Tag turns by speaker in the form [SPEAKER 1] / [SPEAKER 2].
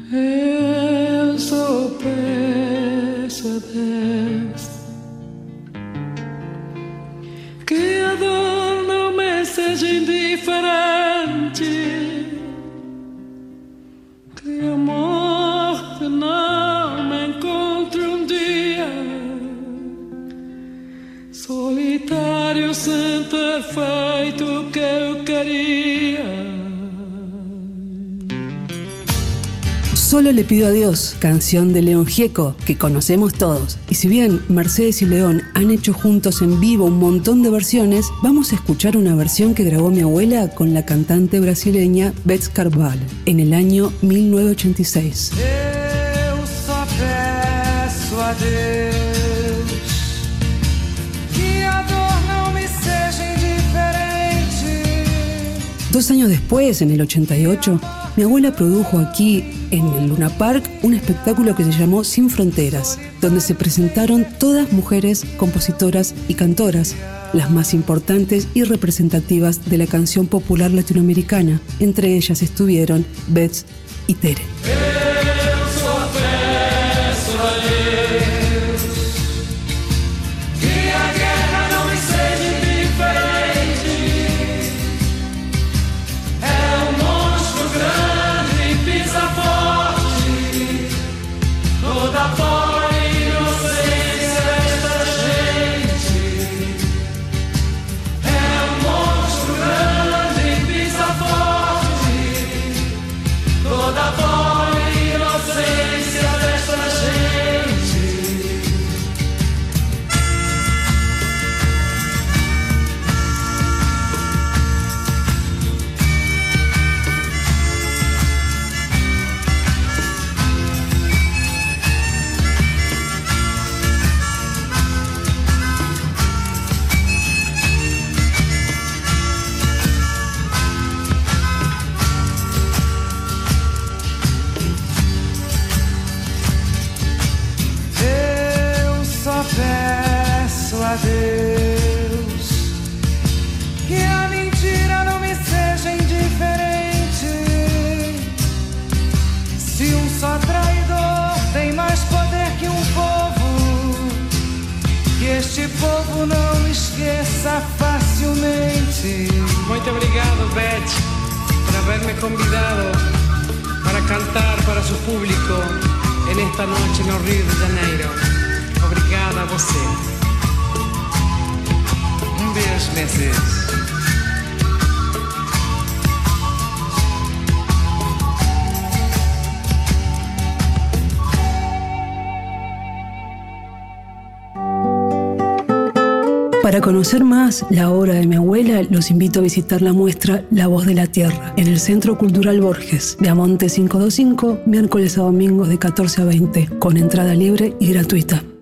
[SPEAKER 1] Eu só peço a Deus que a dor não me seja indiferente, que a morte não me encontre um dia solitário sem ter feito o que eu quería.
[SPEAKER 2] Solo le pido a Dios, canción de León Gieco, que conocemos todos. Y si bien Mercedes y León han hecho juntos en vivo un montón de versiones, vamos a escuchar una versión que grabó mi abuela con la cantante brasileña Beth Carvalho en el año 1986.
[SPEAKER 1] Eu só peço a Deus que a dor não me seja indiferente.
[SPEAKER 2] 2 años después, en el 88, mi abuela produjo aquí, en el Luna Park, un espectáculo que se llamó Sin Fronteras, donde se presentaron todas mujeres compositoras y cantoras, las más importantes y representativas de la canción popular latinoamericana. Entre ellas estuvieron Beth y Tere.
[SPEAKER 1] Eu só peço a Deus que a guerra não me seja indiferente. É um monstro grande e pisa forte toda a pobre inocência desta gente. É um monstro grande e pisa forte toda a pobre inocência desta gente. Eu só peço a Deus que a mentira não me seja indiferente. Se um só traidor tem mais poder que um povo, que este povo não me esqueça facilmente. Muito obrigado, Beth, por haberme convidado para cantar para su público en esta noche no Rio de Janeiro. Obrigada a você. Beijo, Mercedes.
[SPEAKER 2] Para conocer más la obra de mi abuela, los invito a visitar la muestra La Voz de la Tierra en el Centro Cultural Borges, de Amonte 525, miércoles a domingos de 14 a 20, con entrada libre y gratuita.